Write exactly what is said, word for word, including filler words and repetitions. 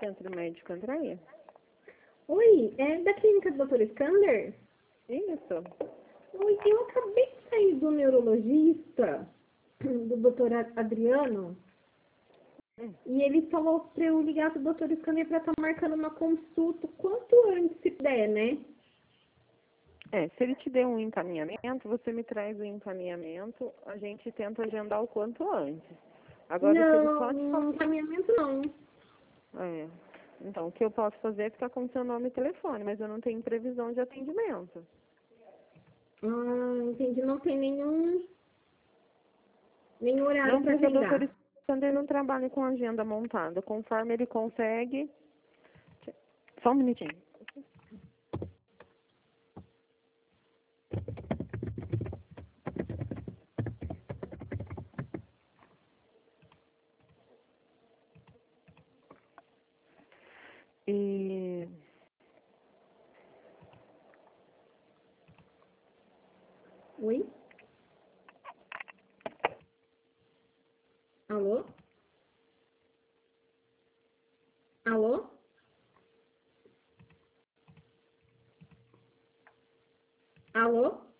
Centro Médico Andréia? Oi, é da clínica do doutor Skander? Isso. Oi, eu acabei de sair do neurologista, do doutor Adriano, Hum. e ele falou para eu ligar pro doutor Skander para estar marcando uma consulta quanto antes se der, né? É, se ele te der um encaminhamento, você me traz o encaminhamento, a gente tenta agendar o quanto antes. Agora, se ele só te Não, falar... encaminhamento não. É, então, o que eu posso fazer é ficar com seu nome e telefone, mas eu não tenho previsão de atendimento. Ah, entendi, não tem nenhum, nenhum horário Não, para porque o doutor agendar. Sander não trabalha com agenda montada. Conforme ele consegue... Só um minutinho. E... Oi? Alô? Alô? Alô?